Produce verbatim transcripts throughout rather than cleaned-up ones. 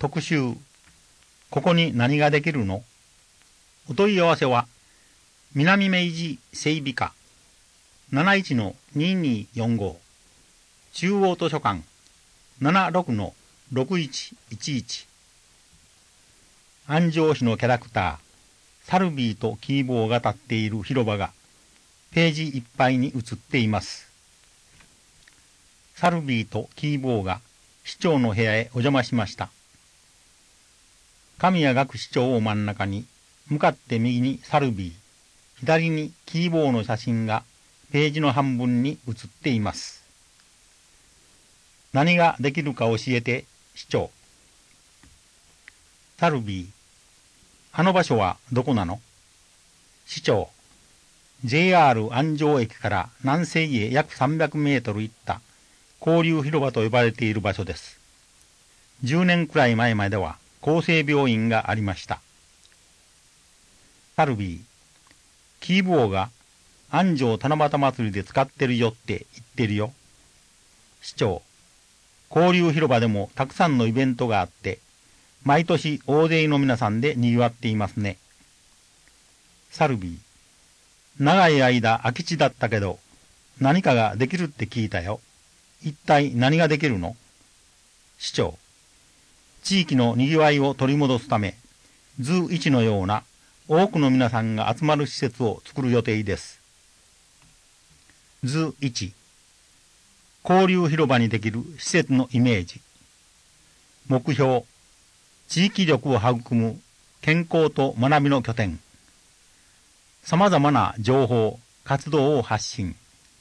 特集、ここに何ができるの？お問い合わせは、南明治整備課 なないちのににーよんご、中央図書館 ななろくのろくいちいちいち。安城市のキャラクター、サルビーとキーボーが立っている広場がページいっぱいに映っています。サルビーとキーボーが市長の部屋へお邪魔しました。神谷学市長を真ん中に、向かって右にサルビー、左にキーボーの写真がページの半分に写っています。何ができるか教えて、市長。サルビー、あの場所はどこなの？市長、ジェイアール 安城駅から南西へ約さんびゃくメートル行った交流広場と呼ばれている場所です。じゅうねんくらい前までは厚生病院がありました。サルビー、キーボーが安城七夕祭りで使ってるよって言ってるよ。市長、交流広場でもたくさんのイベントがあって、毎年大勢の皆さんで賑わっていますね。サルビー、長い間空き地だったけど、何かができるって聞いたよ。一体何ができるの？市長、地域の賑わいを取り戻すため、図いちのような多くの皆さんが集まる施設を作る予定です。図いち、交流広場にできる施設のイメージ。目標、地域力を育む健康と学びの拠点。様々な情報、活動を発信。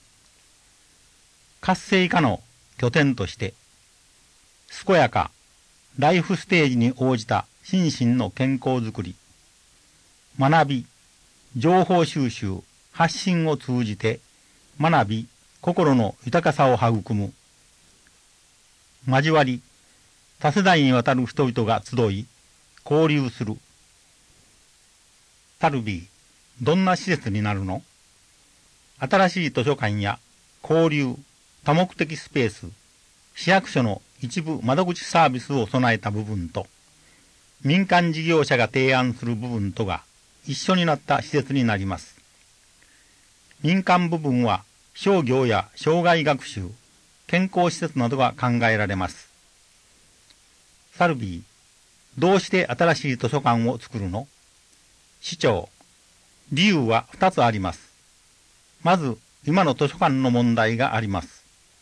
活性化の拠点として、健やか、ライフステージに応じた心身の健康づくり。学び、情報収集、発信を通じて、学び、心の豊かさを育む。交わり、多世代にわたる人々が集い、交流する。サルビー、どんな施設になるの？新しい図書館や交流、多目的スペース、市役所の一部窓口サービスを備えた部分と、民間事業者が提案する部分とが一緒になった施設になります。民間部分は商業や障害学習、健康施設などが考えられます。サルビー、どうして新しい図書館を作るの？市長、理由は二つあります。まず、今の図書館の問題があります。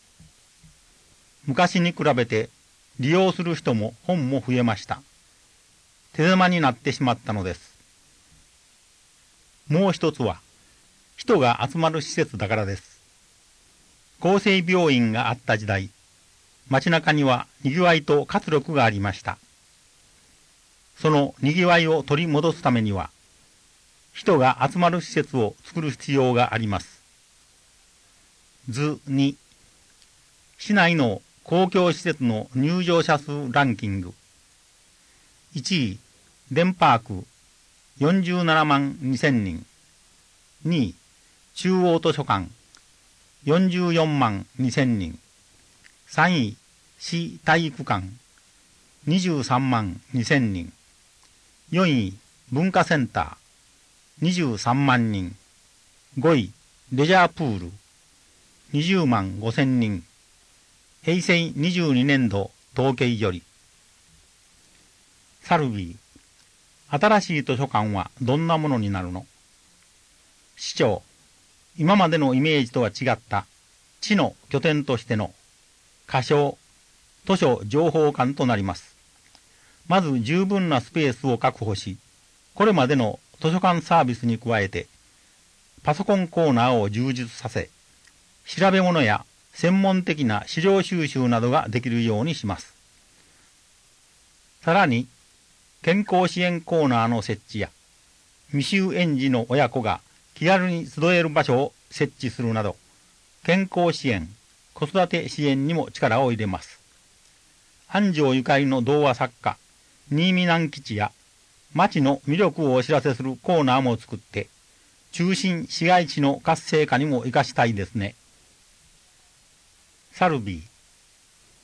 昔に比べて、利用する人も本も増えました。手狭になってしまったのです。もう一つは、人が集まる施設だからです。厚生病院があった時代、街中には賑わいと活力がありました。その賑わいを取り戻すためには、人が集まる施設を作る必要があります。図に、市内の公共施設の入場者数ランキング。いちい、デンパーク、よんじゅうななまんにせんにん。にい、中央図書館、よんじゅうよんまんにせんにん。さんい、市体育館、にじゅうさんまんにせんにん。よんい、文化センター、にじゅうさんまんにん。ごい、レジャープール、にじゅうまんごせんにん。へいせいにじゅうにねんど統計より。サルビー、新しい図書館はどんなものになるの？市長、今までのイメージとは違った地の拠点としての仮称、図書情報館となります。まず十分なスペースを確保し、これまでの図書館サービスに加えて、パソコンコーナーを充実させ、調べ物や専門的な資料収集などができるようにします。さらに、健康支援コーナーの設置や、未就園児の親子が気軽に集える場所を設置するなど、健康支援、子育て支援にも力を入れます。安城ゆかりの童話作家、新見南吉や、町の魅力をお知らせするコーナーも作って、中心市街地の活性化にも活かしたいですね。サルビー、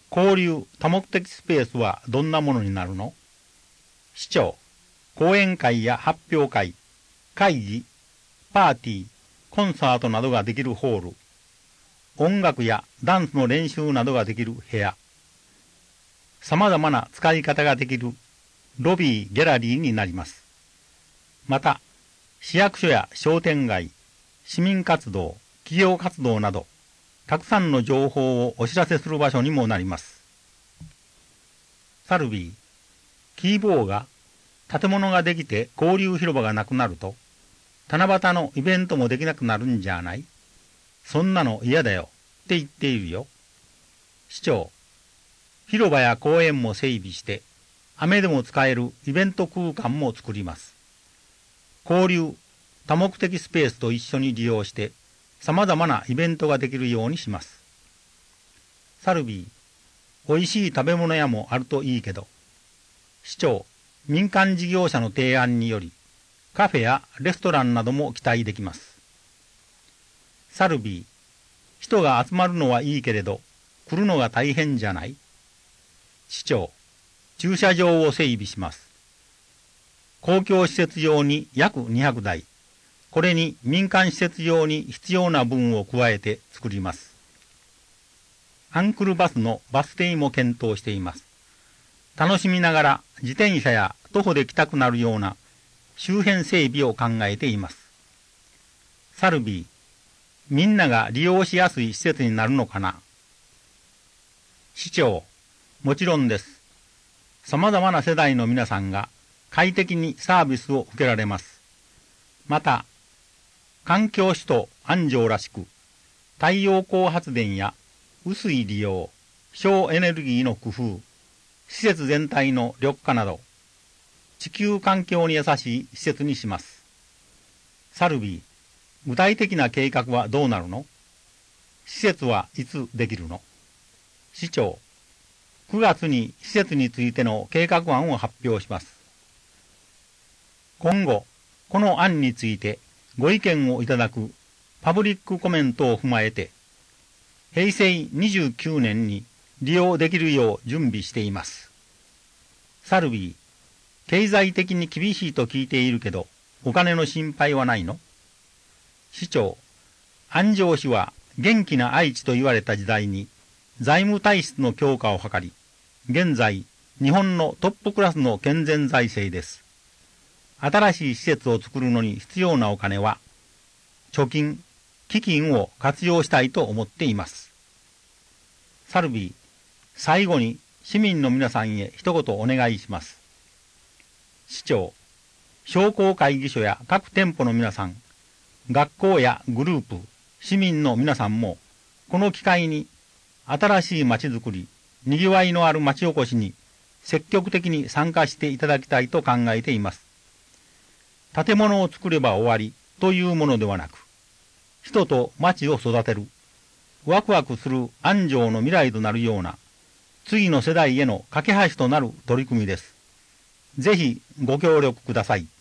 交流多目的スペースはどんなものになるの？市長、講演会や発表会、会議、パーティー、コンサートなどができるホール、音楽やダンスの練習などができる部屋、様々な使い方ができるロビー・ギャラリーになります。また、市役所や商店街、市民活動、企業活動など、たくさんの情報をお知らせする場所にもなります。サルビー、キーボーが建物ができて交流広場がなくなると、七夕のイベントもできなくなるんじゃない？そんなの嫌だよって言っているよ。市長、広場や公園も整備して、雨でも使えるイベント空間も作ります。交流、多目的スペースと一緒に利用して、様々なイベントができるようにします。サルビー、美味しい食べ物屋もあるといいけど、市長、民間事業者の提案により、カフェやレストランなども期待できます。サルビー、人が集まるのはいいけれど、来るのが大変じゃない？市長、駐車場を整備します。公共施設用に約にひゃくだい、これに民間施設用に必要な分を加えて作ります。アンクルバスのバス停も検討しています。楽しみながら自転車や徒歩で来たくなるような周辺整備を考えています。サルビー、みんなが利用しやすい施設になるのかな？市長、もちろんです。様々な世代の皆さんが快適にサービスを受けられます。また、環境首都安城らしく、太陽光発電や雨水利用、省エネルギーの工夫、施設全体の緑化など、地球環境に優しい施設にします。サルビー、具体的な計画はどうなるの？施設はいつできるの？市長、くがつに施設についての計画案を発表します。今後、この案についてご意見をいただくパブリックコメントを踏まえて、へいせいにじゅうきゅうねんに利用できるよう準備しています。サルビー、経済的に厳しいと聞いているけど、お金の心配はないの？市長、安城市は元気な愛知と言われた時代に財務体質の強化を図り、現在日本のトップクラスの健全財政です。新しい施設を作るのに必要なお金は、貯金、基金を活用したいと思っています。サルビー、最後に市民の皆さんへ一言お願いします。市長、商工会議所や各店舗の皆さん、学校やグループ、市民の皆さんも、この機会に新しい街づくり、にぎわいのある街おこしに積極的に参加していただきたいと考えています。建物を作れば終わりというものではなく、人と街を育てる、ワクワクする安城の未来となるような、次の世代への架け橋となる取り組みです。ぜひご協力ください。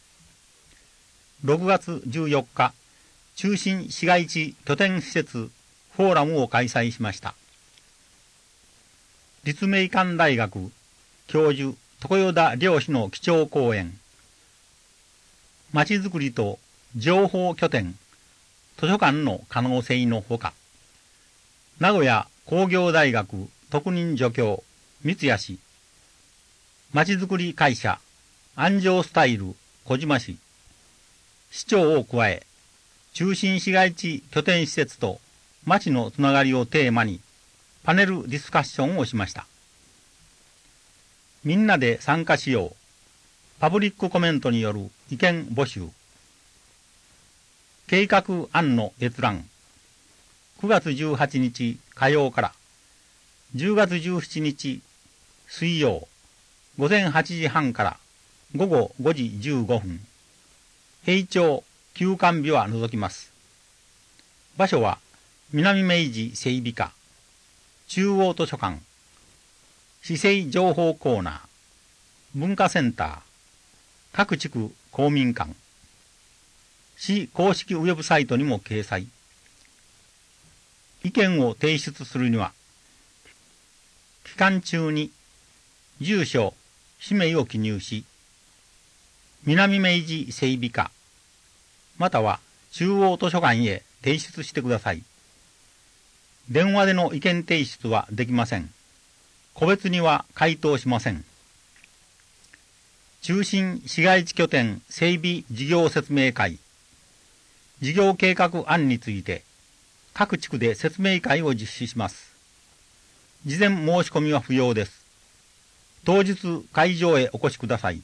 ろくがつじゅうよっか、中心市街地拠点施設フォーラムを開催しました。立命館大学教授常世田良氏の基調講演、まちづくりと情報拠点、図書館の可能性のほか、名古屋工業大学特任助教三谷氏、まちづくり会社安城スタイル小島氏、市長を加え、中心市街地拠点施設と町のつながりをテーマにパネルディスカッションをしました。みんなで参加しよう。パブリックコメントによる意見募集。計画案の閲覧。くがつじゅうはちにち火曜からじゅうがつじゅうしちにち水曜ごぜんはちじはんからごごごじじゅうごふん。平町休館日は除きます。場所は南明治整備課、中央図書館、市政情報コーナー、文化センター、各地区公民館、市公式ウェブサイトにも掲載。意見を提出するには、 期間中に住所、氏名を記入し、南明治整備課、または中央図書館へ提出してください。電話での意見提出はできません。個別には回答しません。中心市街地拠点整備事業説明会、事業計画案について各地区で説明会を実施します。事前申し込みは不要です。当日会場へお越しください。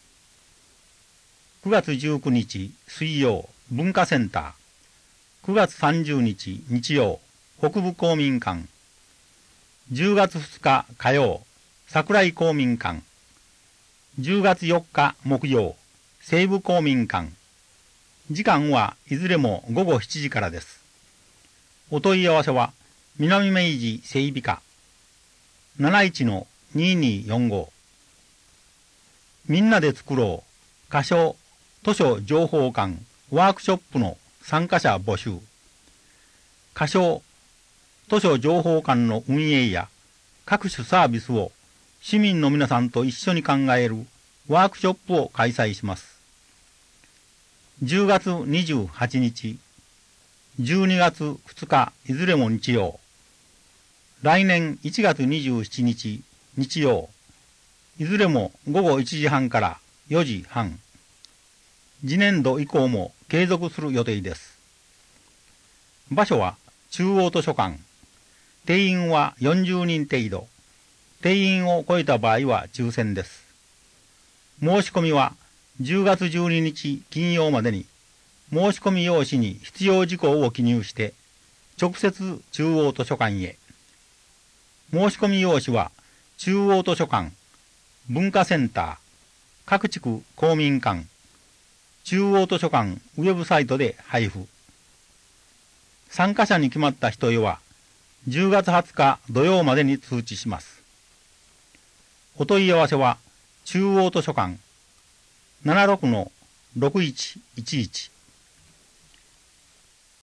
くがつじゅうくにち水曜文化センター、くがつさんじゅうにち日曜北部公民館、じゅうがつふつか火曜桜井公民館、じゅうがつよっか木曜西部公民館。時間はいずれもごごしちじからです。お問い合わせは南明治整備課 なないちのにーにーよんご。みんなで作ろう仮称図書情報館ワークショップの参加者募集。仮称図書情報館の運営や各種サービスを市民の皆さんと一緒に考えるワークショップを開催します。じゅうがつにじゅうはちにち、じゅうにがつふつかいずれも日曜、来年いちがつにじゅうしちにち日曜、いずれもごごいちじはんからよじはん。次年度以降も継続する予定です。場所は中央図書館。定員はよんじゅうにん程度。定員を超えた場合は抽選です。申し込みはじゅうがつじゅうににち金曜までに申し込み用紙に必要事項を記入して直接中央図書館へ。申し込み用紙は中央図書館、文化センター、各地区公民館、中央図書館ウェブサイトで配布。参加者に決まった人へはじゅうがつはつか土曜までに通知します。お問い合わせは中央図書館 ななろくのろくいちいちいち